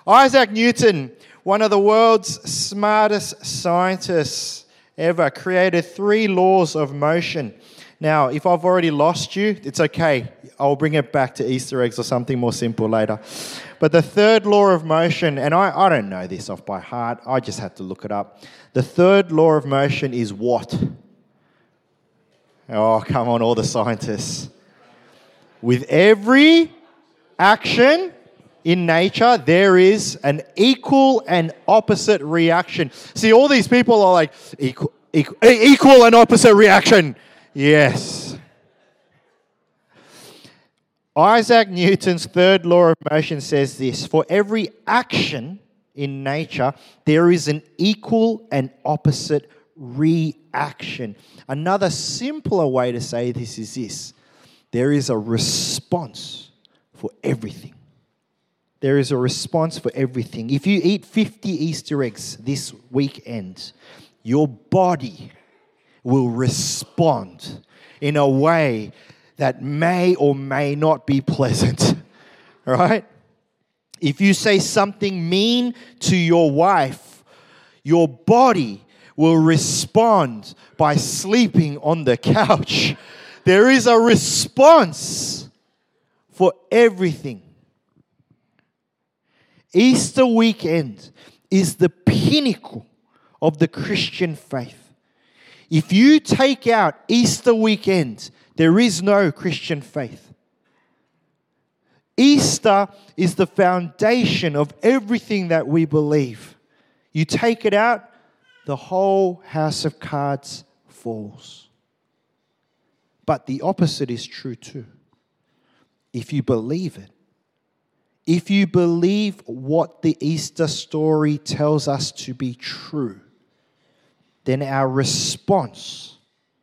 Isaac Newton, one of the world's smartest scientists ever, created 3 laws of motion. Now, if I've already lost you, it's okay. I'll bring it back to Easter eggs or something more simple later. But the third law of motion, and I don't know this off by heart, I just had to look it up. The third law of motion is what? Oh, come on, all the scientists. With every action in nature, there is an equal and opposite reaction. See, all these people are like, equal and opposite reaction. Yes. Isaac Newton's third law of motion says this: for every action in nature, there is an equal and opposite reaction. Another simpler way to say this is this: there is a response for everything. There is a response for everything. If you eat 50 Easter eggs this weekend, your body will respond in a way that may or may not be pleasant, right? If you say something mean to your wife, your body will respond by sleeping on the couch. There is a response for everything. Easter weekend is the pinnacle of the Christian faith. If you take out Easter weekend, there is no Christian faith. Easter is the foundation of everything that we believe. You take it out, the whole house of cards falls. But the opposite is true too. If you believe it, if you believe what the Easter story tells us to be true, then our response,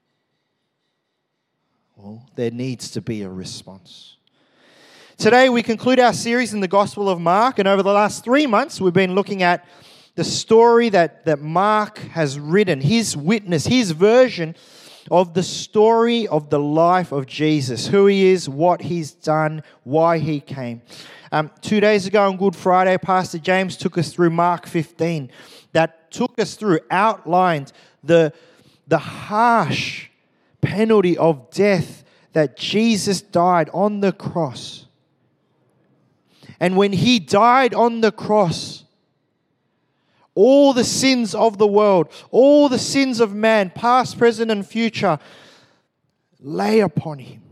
well, there needs to be a response. Today we conclude our series in the Gospel of Mark, and over the last 3 months we've been looking at the story that Mark has written, his witness, his version of the story of the life of Jesus, who he is, what he's done, why he came. 2 days ago on Good Friday, Pastor James took us through Mark 15. That took us through, outlined the harsh penalty of death that Jesus died on the cross. And when he died on the cross, all the sins of the world, all the sins of man, past, present, and future, lay upon him.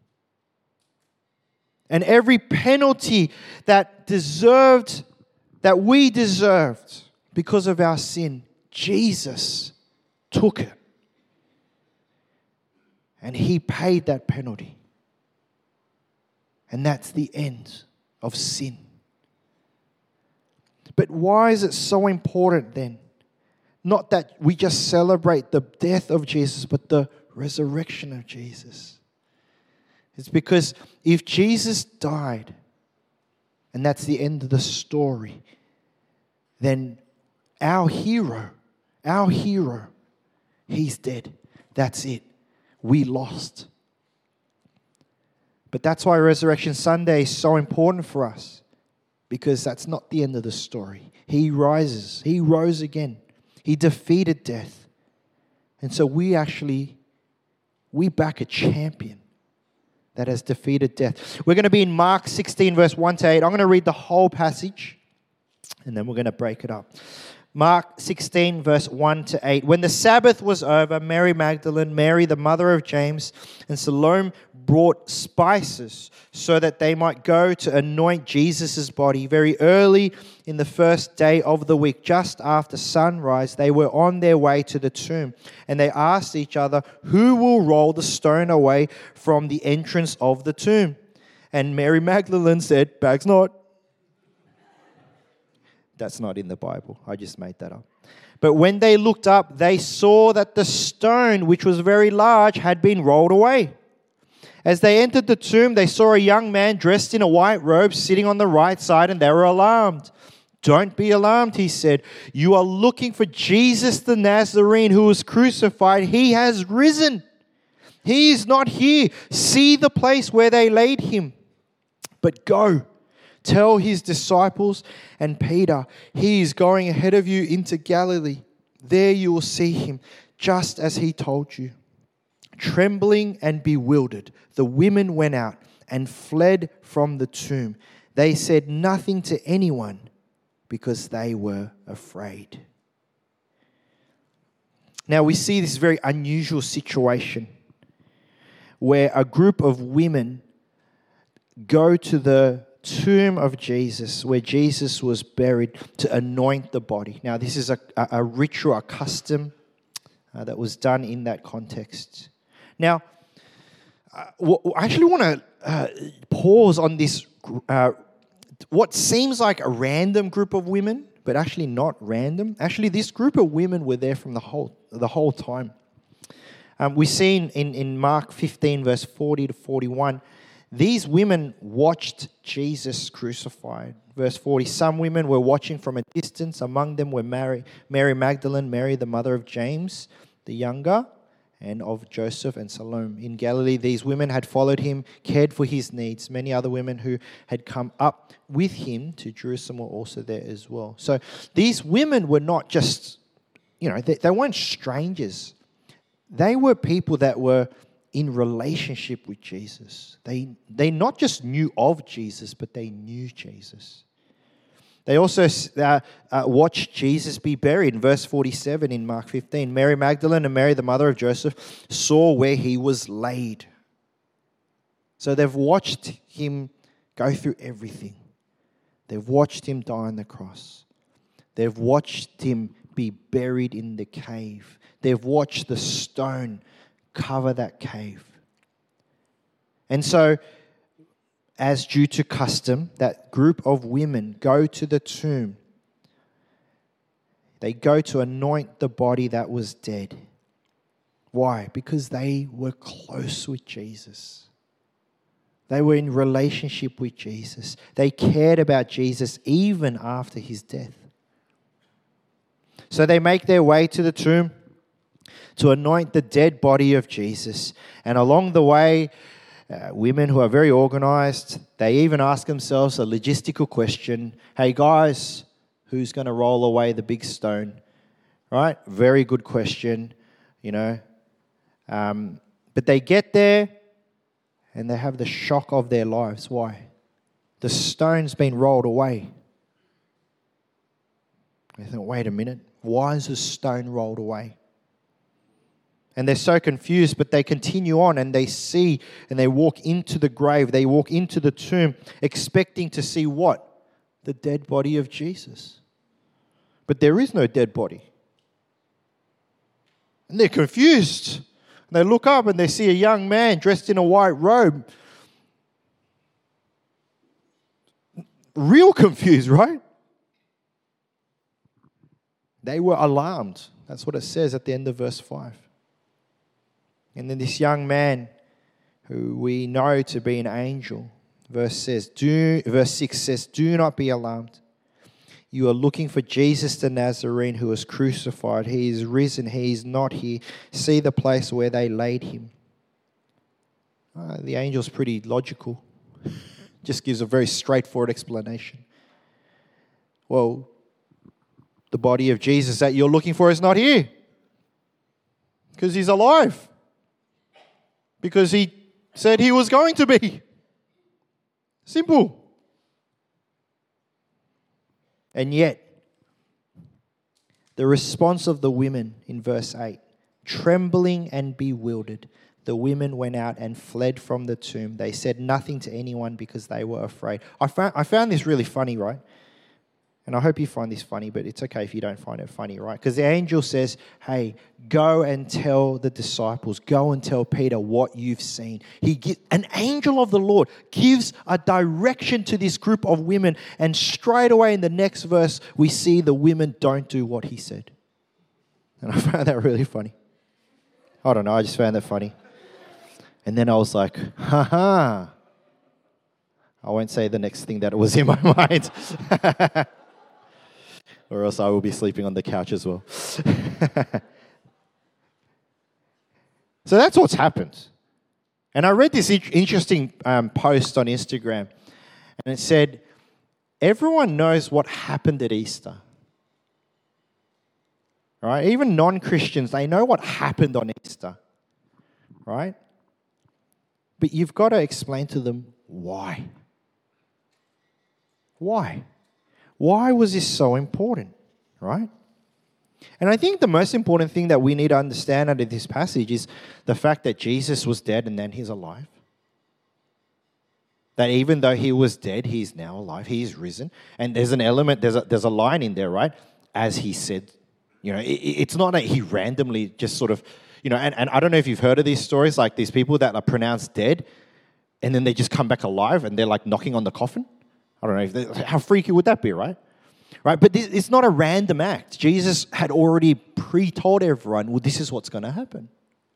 And every penalty that we deserved because of our sin, Jesus took it. And he paid that penalty. And that's the end of sin. But why is it so important then? Not that we just celebrate the death of Jesus, but the resurrection of Jesus. It's because if Jesus died, and that's the end of the story, then our hero, he's dead. That's it. We lost. But that's why Resurrection Sunday is so important for us, because that's not the end of the story. He rises. He rose again. He defeated death. And so we back a champion that has defeated death. We're going to be in Mark 16, verse 1 to 8. I'm going to read the whole passage, and then we're going to break it up. Mark 16, verse 1 to 8. When the Sabbath was over, Mary Magdalene, Mary the mother of James, and Salome brought spices so that they might go to anoint Jesus' body. Very early in the first day of the week, just after sunrise, they were on their way to the tomb. And they asked each other, who will roll the stone away from the entrance of the tomb? And Mary Magdalene said, "Bag's not." That's not in the Bible. I just made that up. But when they looked up, they saw that the stone, which was very large, had been rolled away. As they entered the tomb, they saw a young man dressed in a white robe sitting on the right side, and they were alarmed. "Don't be alarmed," he said. "You are looking for Jesus the Nazarene who was crucified. He has risen. He is not here. See the place where they laid him. But go Tell his disciples and Peter, he is going ahead of you into Galilee. There you will see him, just as he told you." Trembling and bewildered, the women went out and fled from the tomb. They said nothing to anyone because they were afraid. Now we see this very unusual situation where a group of women go to the tomb of Jesus, where Jesus was buried, to anoint the body. Now, this is a ritual, a custom that was done in that context. Now, I actually want to pause on this, what seems like a random group of women, but actually not random. Actually, this group of women were there from the whole time. We see in Mark 15, verse 40 to 41, these women watched Jesus crucified. Verse 40, some women were watching from a distance. Among them were Mary Magdalene, Mary the mother of James the younger, and of Joseph and Salome. In Galilee, these women had followed him, cared for his needs. Many other women who had come up with him to Jerusalem were also there as well. So these women were not just, they weren't strangers. They were people that were in relationship with Jesus. They not just knew of Jesus, but they knew Jesus. They also watched Jesus be buried. In verse 47 in Mark 15, Mary Magdalene and Mary, the mother of Joseph, saw where he was laid. So they've watched him go through everything. They've watched him die on the cross. They've watched him be buried in the cave. They've watched the stone cover that cave. And so, as due to custom, that group of women go to the tomb. They go to anoint the body that was dead. Why? Because they were close with Jesus. They were in relationship with Jesus. They cared about Jesus even after his death. So they make their way to the tomb to anoint the dead body of Jesus. And along the way, women who are very organized, they even ask themselves a logistical question. Hey guys, who's going to roll away the big stone? Right? Very good question, But they get there and they have the shock of their lives. Why? The stone's been rolled away. They think, wait a minute, why is the stone rolled away? And they're so confused, but they continue on and they see and they walk into the grave. They walk into the tomb expecting to see what? The dead body of Jesus. But there is no dead body. And they're confused. And they look up and they see a young man dressed in a white robe. Real confused, right? They were alarmed. That's what it says at the end of verse 5. And then this young man, who we know to be an angel, verse 6 says, "Do not be alarmed. You are looking for Jesus the Nazarene who was crucified. He is risen. He is not here. See the place where they laid him." The angel's pretty logical. Just gives a very straightforward explanation. Well, the body of Jesus that you're looking for is not here. Because he's alive. Because he said he was going to be. Simple. And yet, the response of the women in verse 8, trembling and bewildered, the women went out and fled from the tomb. They said nothing to anyone because they were afraid. I found this really funny, right? And I hope you find this funny, but it's okay if you don't find it funny, right? Because the angel says, hey, go and tell the disciples, go and tell Peter what you've seen. An angel of the Lord gives a direction to this group of women, and straight away in the next verse, we see the women don't do what he said. And I found that really funny. I don't know, I just found that funny. And then I was like, ha. I won't say the next thing that was in my mind. Or else I will be sleeping on the couch as well. So that's what's happened. And I read this interesting post on Instagram. And it said, everyone knows what happened at Easter. Right? Even non-Christians, they know what happened on Easter. Right? But you've got to explain to them why. Why? Why was this so important? Right? And I think the most important thing that we need to understand out of this passage is the fact that Jesus was dead and then he's alive. That even though he was dead, he's now alive. He's risen. And there's an element, there's a line in there, right? As he said, it's not that he randomly just sort of, and I don't know if you've heard of these stories, like these people that are pronounced dead and then they just come back alive and they're like knocking on the coffin. I don't know, how freaky would that be, right? Right, but it's not a random act. Jesus had already pre-told everyone, well, this is what's going to happen.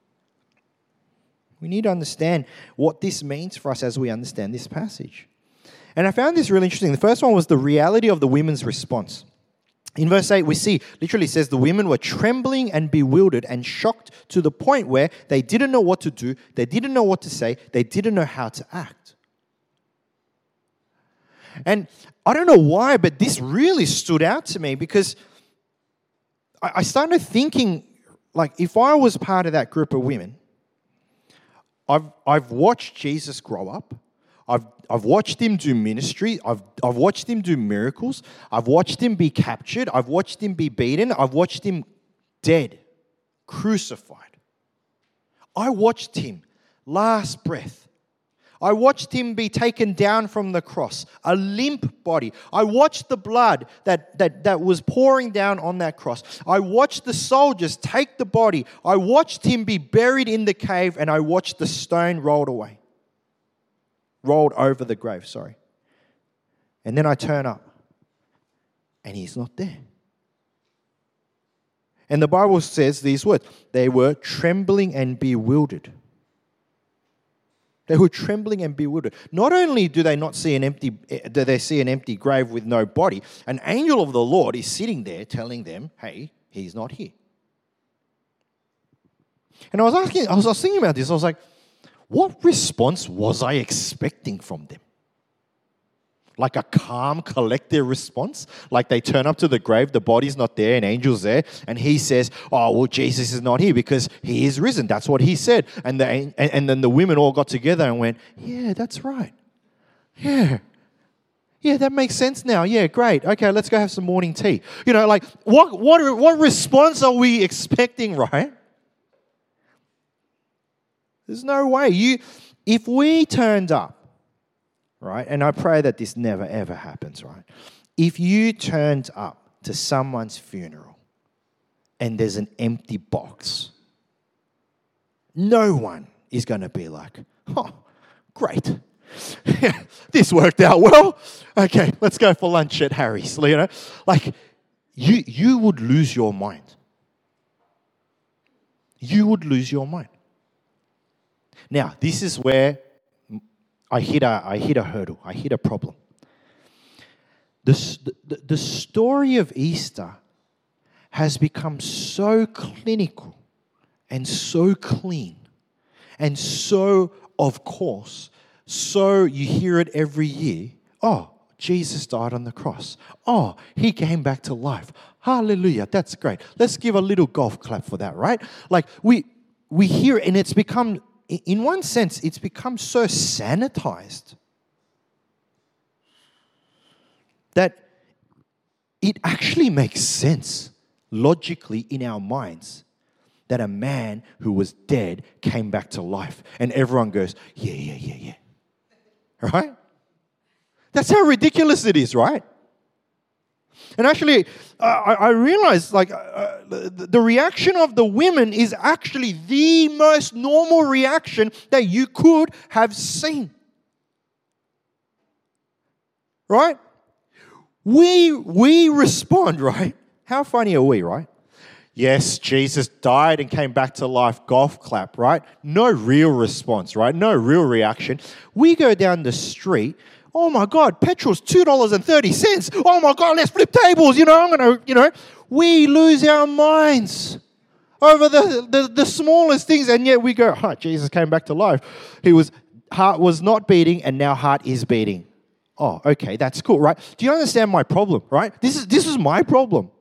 We need to understand what this means for us as we understand this passage. And I found this really interesting. The first one was the reality of the women's response. In verse 8, we see, literally says, the women were trembling and bewildered and shocked to the point where they didn't know what to do, they didn't know what to say, they didn't know how to act. And I don't know why, but this really stood out to me because I started thinking, like, if I was part of that group of women, I've watched Jesus grow up. I've watched him do ministry. I've watched him do miracles. I've watched him be captured. I've watched him be beaten. I've watched him dead, crucified. I watched him last breath. I watched him be taken down from the cross, a limp body. I watched the blood that was pouring down on that cross. I watched the soldiers take the body. I watched him be buried in the cave, and I watched the stone rolled over the grave, sorry. And then I turn up, and he's not there. And the Bible says these words, they were trembling and bewildered. They were trembling and bewildered. Not only do they see an empty grave with no body, an angel of the Lord is sitting there telling them, hey, he's not here. And I was thinking about this. I was like, what response was I expecting from them? Like a calm, collected response? Like they turn up to the grave, the body's not there, an angel's there, and he says, oh, well, Jesus is not here because he is risen. That's what he said. And then the women all got together and went, yeah, that's right. Yeah, that makes sense now. Yeah, great. Okay, let's go have some morning tea. Like what response are we expecting, right? There's no way. If we turned up, right? And I pray that this never, ever happens, right? If you turned up to someone's funeral and there's an empty box, no one is going to be like, oh, great. This worked out well. Okay, let's go for lunch at Harry's. Like, you would lose your mind. You would lose your mind. Now, this is where I hit a hurdle. I hit a problem. The story of Easter has become so clinical and so clean and so of course. So you hear it every year. Oh, Jesus died on the cross. Oh, he came back to life. Hallelujah. That's great. Let's give a little golf clap for that, right? Like we hear it and it's become, in one sense, it's become so sanitized that it actually makes sense logically in our minds that a man who was dead came back to life. And everyone goes, yeah. Right? That's how ridiculous it is, right? And actually, I realized the reaction of the women is actually the most normal reaction that you could have seen. Right? We respond, right? How funny are we, right? Yes, Jesus died and came back to life, golf clap, right? No real response, right? No real reaction. We go down the street, oh my God, petrol's $2.30. Oh my God, let's flip tables, we lose our minds over the smallest things, and yet we go, Jesus came back to life. Heart was not beating, and now heart is beating. Oh, okay, that's cool, right? Do you understand my problem, right? This is my problem.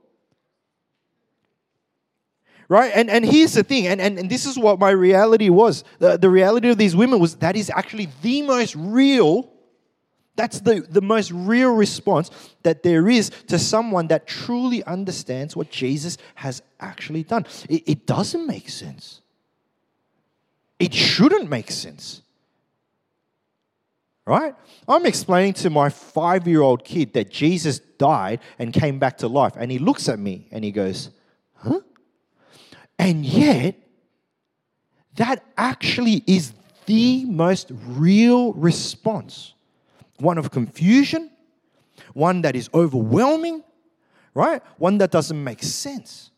Right? And here's the thing, and this is what my reality was. The reality of these women was that is actually the most real, that's the most real response that there is to someone that truly understands what Jesus has actually done. It doesn't make sense. It shouldn't make sense. Right? I'm explaining to my 5-year-old kid that Jesus died and came back to life. And he looks at me and he goes, huh? And yet, that actually is the most real response. One of confusion, one that is overwhelming, right? One that doesn't make sense.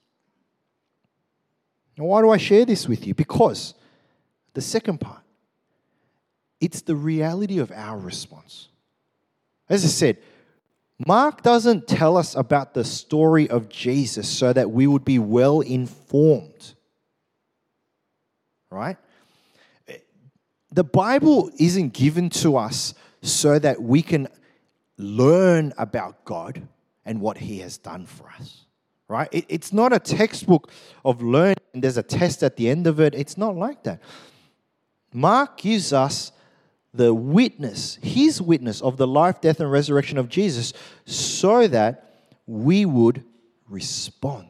Now, why do I share this with you? Because the second part, it's the reality of our response. As I said, Mark doesn't tell us about the story of Jesus so that we would be well informed. Right? The Bible isn't given to us so that we can learn about God and what He has done for us. Right? It's not a textbook of learning and there's a test at the end of it. It's not like that. Mark gives us the witness, his witness of the life, death, and resurrection of Jesus so that we would respond.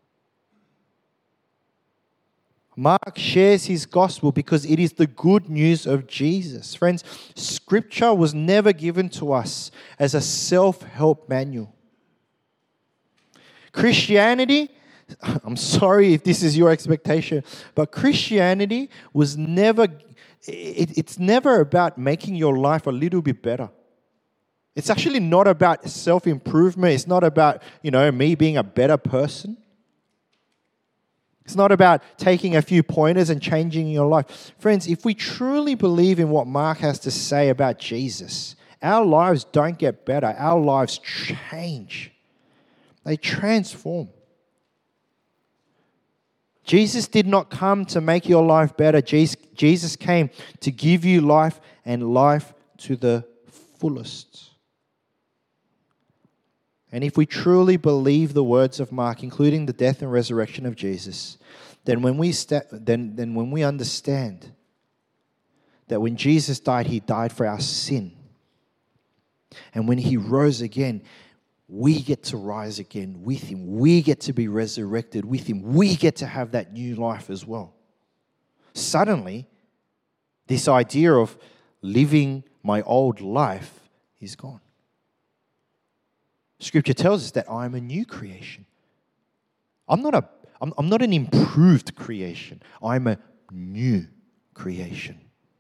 Mark shares his gospel because it is the good news of Jesus. Friends, Scripture was never given to us as a self-help manual. Christianity, I'm sorry if this is your expectation, but Christianity was never... It's never about making your life a little bit better. It's actually not about self-improvement. It's not about, me being a better person. It's not about taking a few pointers and changing your life. Friends, if we truly believe in what Mark has to say about Jesus, our lives don't get better. Our lives change. They transform. Jesus did not come to make your life better. Jesus came to give you life and life to the fullest. And if we truly believe the words of Mark, including the death and resurrection of Jesus, then when we understand that when Jesus died, He died for our sin. And when He rose again, we get to rise again with Him. We get to be resurrected with Him. We get to have that new life as well. Suddenly, this idea of living my old life is gone. Scripture tells us that I'm a new creation. I'm not an improved creation. I'm a new creation.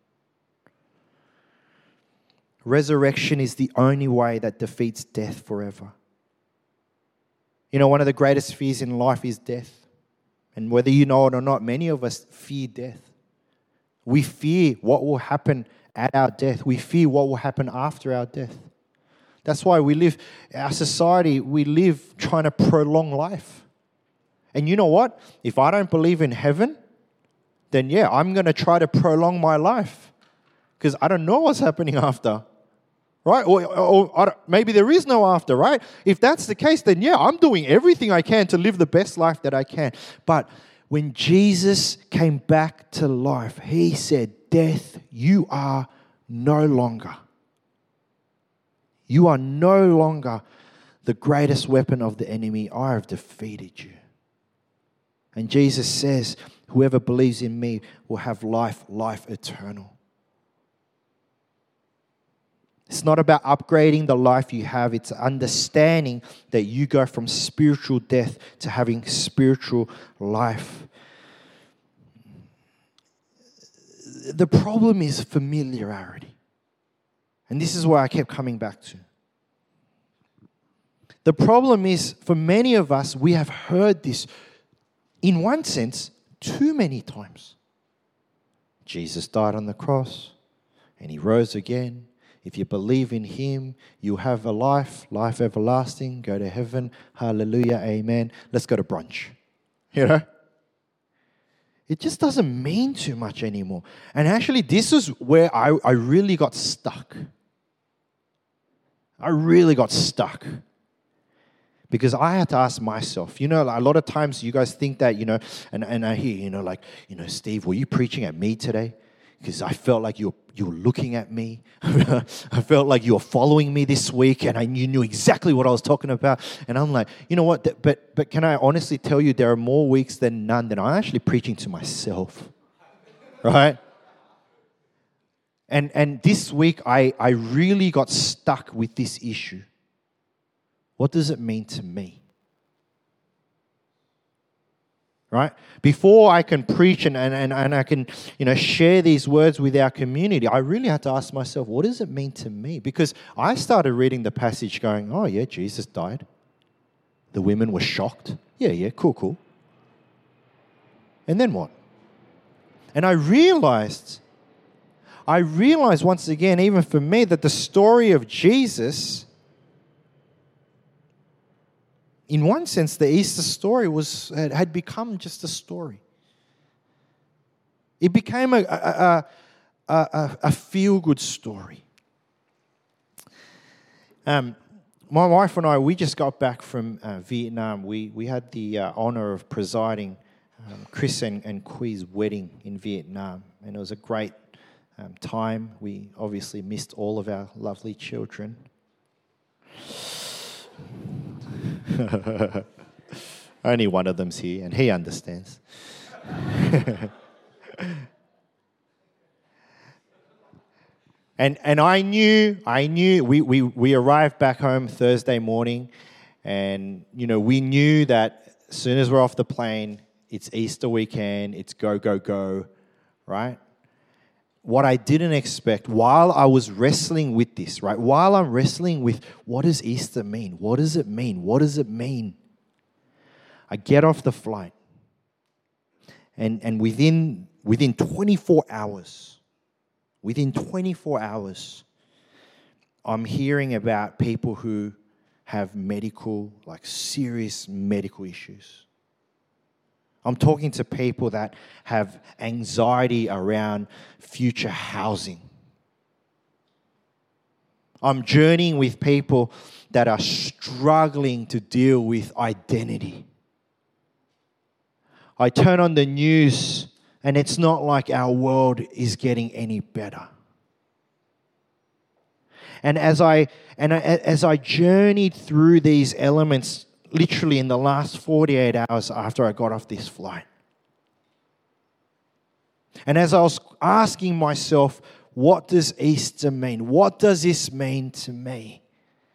Resurrection is the only way that defeats death forever. One of the greatest fears in life is death. And whether you know it or not, many of us fear death. We fear what will happen at our death. We fear what will happen after our death. That's why our society, we live trying to prolong life. And you know what? If I don't believe in heaven, then I'm going to try to prolong my life. Because I don't know what's happening after. Right? Or maybe there is no after, right? If that's the case, then I'm doing everything I can to live the best life that I can. But when Jesus came back to life, He said, death, you are no longer. You are no longer the greatest weapon of the enemy. I have defeated you. And Jesus says, whoever believes in me will have life eternal. It's not about upgrading the life you have. It's understanding that you go from spiritual death to having spiritual life. The problem is familiarity. And this is where I kept coming back to. The problem is, for many of us, we have heard this, in one sense, too many times. Jesus died on the cross, and He rose again. If you believe in Him, you have a life everlasting, go to heaven, hallelujah, amen. Let's go to brunch. It just doesn't mean too much anymore. And actually, this is where I really got stuck. I really got stuck. Because I had to ask myself, a lot of times you guys think that, and I hear, Steve, were you preaching at me today? Because I felt like you were looking at me. I felt like you were following me this week, and you knew exactly what I was talking about. And I'm like, you know what? But can I honestly tell you, there are more weeks than none that I'm actually preaching to myself, right? And this week, I really got stuck with this issue. What does it mean to me? Right? Before I can preach and I can, share these words with our community, I really had to ask myself, what does it mean to me? Because I started reading the passage going, oh yeah, Jesus died. The women were shocked. Yeah, cool. And then what? And I realized once again, even for me, that the story of Jesus, in one sense, the Easter story had become just a story. It became a feel-good story. My wife and I, we just got back from Vietnam. We had the honor of presiding Chris and Qui's wedding in Vietnam, and it was a great time. We obviously missed all of our lovely children. Only one of them's here, and he understands. And I knew we arrived back home Thursday morning, and we knew that as soon as we're off the plane, it's Easter weekend, it's go, right? What I didn't expect, while I was wrestling with this, right? While I'm wrestling with what does Easter mean? What does it mean? What does it mean? I get off the flight, and within 24 hours, I'm hearing about people who have serious medical issues. I'm talking to people that have anxiety around future housing. I'm journeying with people that are struggling to deal with identity. I turn on the news, and it's not like our world is getting any better. And as I journeyed through these elements, literally in the last 48 hours after I got off this flight, and as I was asking myself, what does Easter mean? What does this mean to me?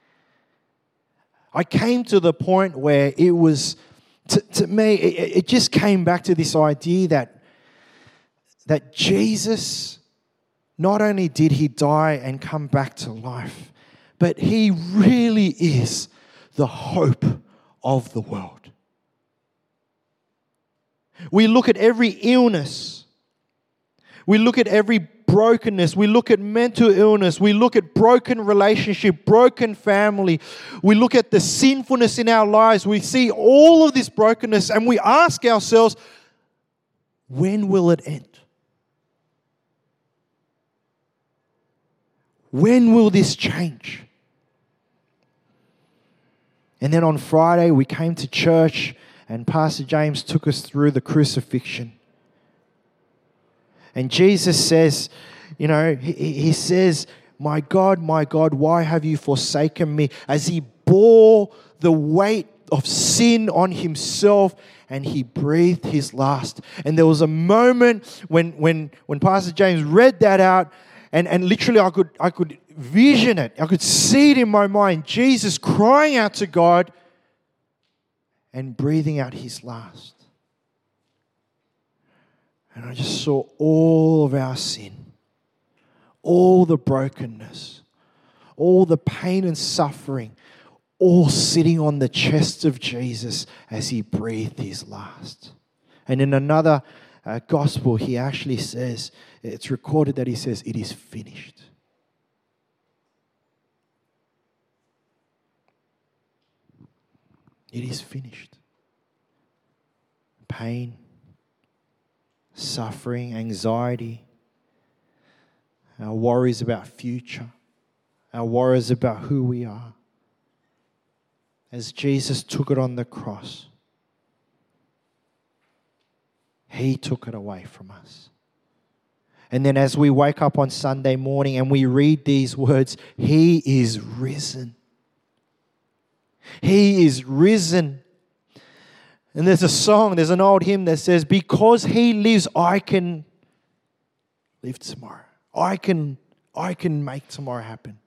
I came to the point where it was, to me, it just came back to this idea that Jesus, not only did he die and come back to life, but he really is the hope of the world. We look at every illness. We look at every brokenness. We look at mental illness. We look at broken relationship, broken family. We look at the sinfulness in our lives. We see all of this brokenness, and we ask ourselves, when will it end? When will this change? And then on Friday, we came to church, and Pastor James took us through the crucifixion. And Jesus says, he says, my God, why have you forsaken me? As he bore the weight of sin on himself, and he breathed his last. And there was a moment when Pastor James read that out, and literally I could vision it. I could see it in my mind. Jesus crying out to God and breathing out his last. And I just saw all of our sin, all the brokenness, all the pain and suffering, all sitting on the chest of Jesus as he breathed his last. And in another gospel, he actually says, it's recorded that he says, it is finished. It is finished. Pain, suffering, anxiety, our worries about future, our worries about who we are. As Jesus took it on the cross, He took it away from us. And then as we wake up on Sunday morning and we read these words, He is risen. He is risen. And there's a song, there's an old hymn that says, because He lives, I can live tomorrow. I can make tomorrow happen.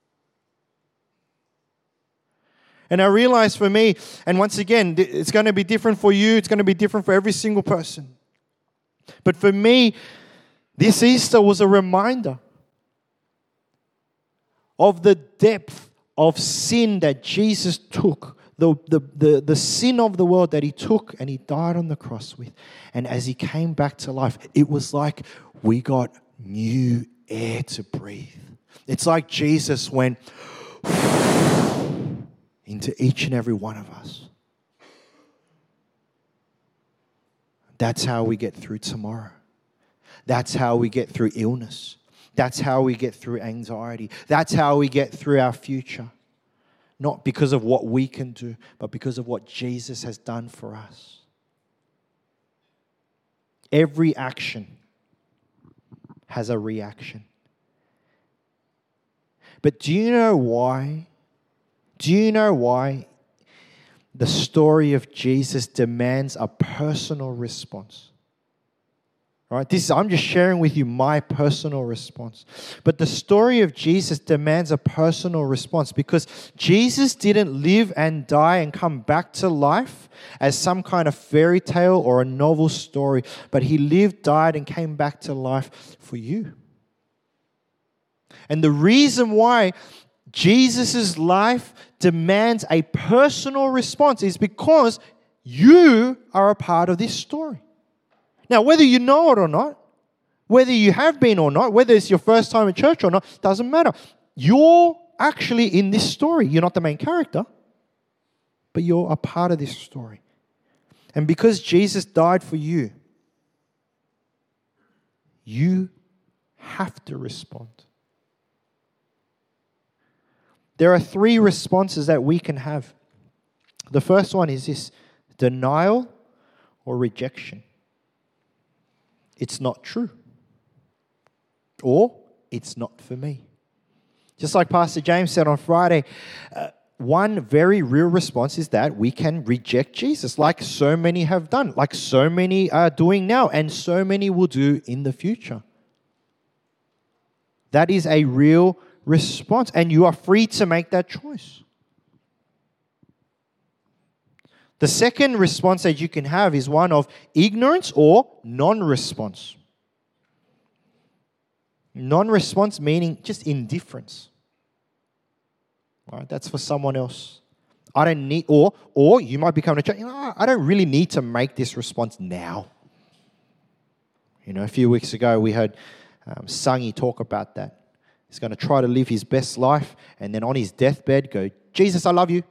And I realize for me, and once again, it's going to be different for you. It's going to be different for every single person. But for me, this Easter was a reminder of the depth of sin that Jesus took, the sin of the world that He took and He died on the cross with. And as He came back to life, it was like we got new air to breathe. It's like Jesus went into each and every one of us. That's how we get through tomorrow. That's how we get through illness. That's how we get through anxiety. That's how we get through our future. Not because of what we can do, but because of what Jesus has done for us. Every action has a reaction. But do you know why? Do you know why the story of Jesus demands a personal response? All right, I'm just sharing with you my personal response. But the story of Jesus demands a personal response because Jesus didn't live and die and come back to life as some kind of fairy tale or a novel story, but He lived, died, and came back to life for you. And the reason why Jesus' life demands a personal response is because you are a part of this story. Now, whether you know it or not, whether you have been or not, whether it's your first time in church or not, doesn't matter. You're actually in this story. You're not the main character, but you're a part of this story. And because Jesus died for you, you have to respond. There are 3 responses that we can have. The first one is this: denial or rejection. It's not true. Or it's not for me. Just like Pastor James said on Friday, one very real response is that we can reject Jesus, like so many have done, like so many are doing now, and so many will do in the future. That is a real response, and you are free to make that choice. The second response that you can have is one of ignorance or non-response. Non-response meaning just indifference. Right? That's for someone else. I don't need, or you might be coming to church, I don't really need to make this response now. A few weeks ago we heard Sangi talk about that. He's going to try to live his best life and then on his deathbed go, Jesus, I love you.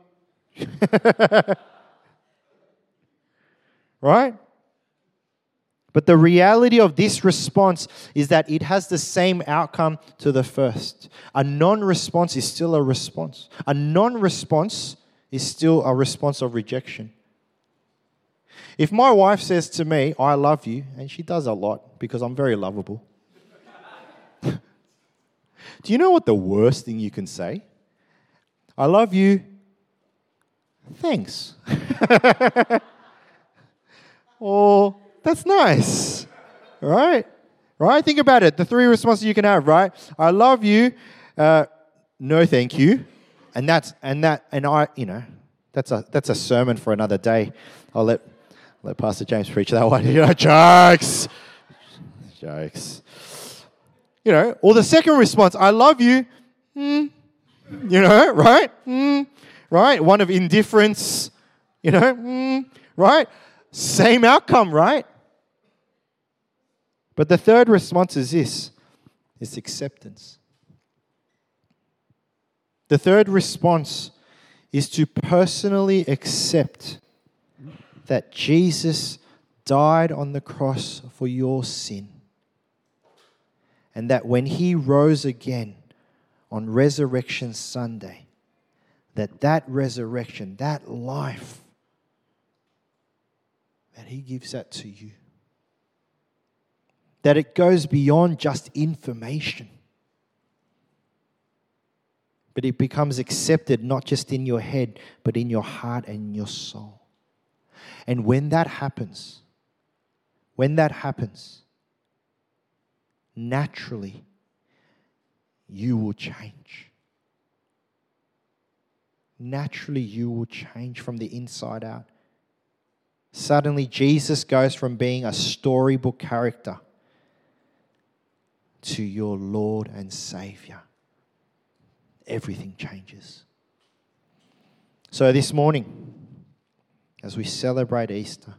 Right? But the reality of this response is that it has the same outcome to the first. A non-response is still a response. A non-response is still a response of rejection. If my wife says to me, I love you, and she does a lot because I'm very lovable. Do you know what the worst thing you can say? I love you. Thanks. Oh, that's nice, right? Right? Think about it. The 3 responses you can have, right? I love you. No, thank you. That's a sermon for another day. I'll let Pastor James preach that one. Jokes. Or the second response, I love you. Right? Right? One of indifference. Right? Same outcome, right? But the third response is this. It's acceptance. The third response is to personally accept that Jesus died on the cross for your sin. And that when He rose again on Resurrection Sunday, that resurrection, that life, that He gives that to you. That it goes beyond just information, but it becomes accepted not just in your head, but in your heart and in your soul. And when that happens, naturally, you will change. Naturally, you will change from the inside out. Suddenly, Jesus goes from being a storybook character to your Lord and Savior. Everything changes. So this morning, as we celebrate Easter,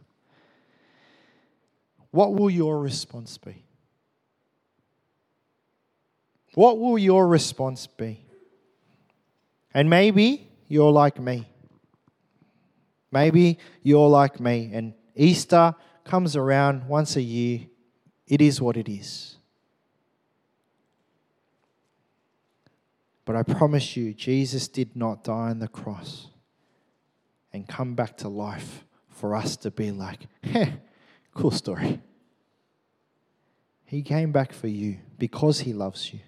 what will your response be? What will your response be? And maybe you're like me. Maybe you're like me, and Easter comes around once a year. It is what it is. But I promise you, Jesus did not die on the cross and come back to life for us to be like, cool story. He came back for you because He loves you.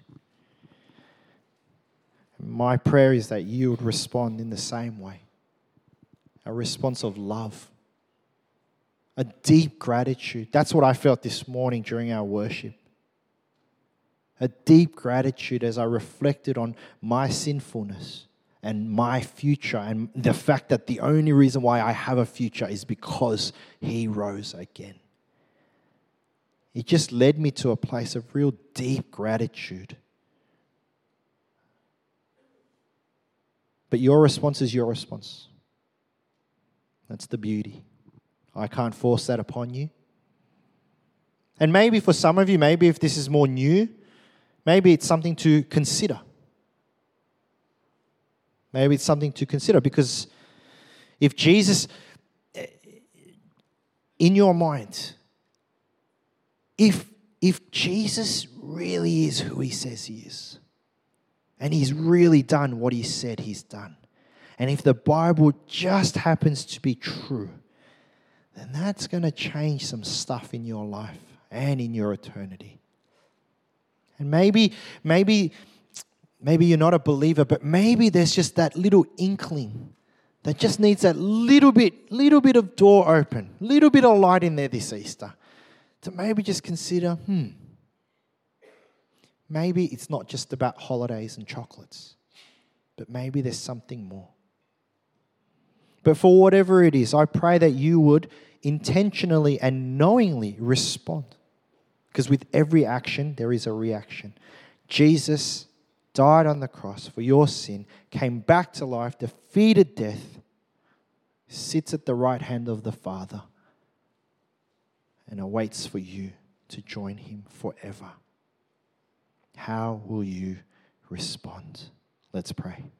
My prayer is that you would respond in the same way. A response of love. A deep gratitude. That's what I felt this morning during our worship. A deep gratitude as I reflected on my sinfulness and my future and the fact that the only reason why I have a future is because He rose again. It just led me to a place of real deep gratitude. But your response is your response. That's the beauty. I can't force that upon you. And maybe for some of you, maybe if this is more new, maybe it's something to consider. Maybe it's something to consider, because if Jesus, in your mind, if Jesus really is who He says He is, and He's really done what He said He's done, and if the Bible just happens to be true, then that's going to change some stuff in your life and in your eternity. And maybe you're not a believer, but maybe there's just that little inkling that just needs that little bit of door open, little bit of light in there this Easter, to maybe just consider, maybe it's not just about holidays and chocolates, but maybe there's something more. But for whatever it is, I pray that you would intentionally and knowingly respond. Because with every action, there is a reaction. Jesus died on the cross for your sin, came back to life, defeated death, sits at the right hand of the Father, and awaits for you to join Him forever. How will you respond? Let's pray.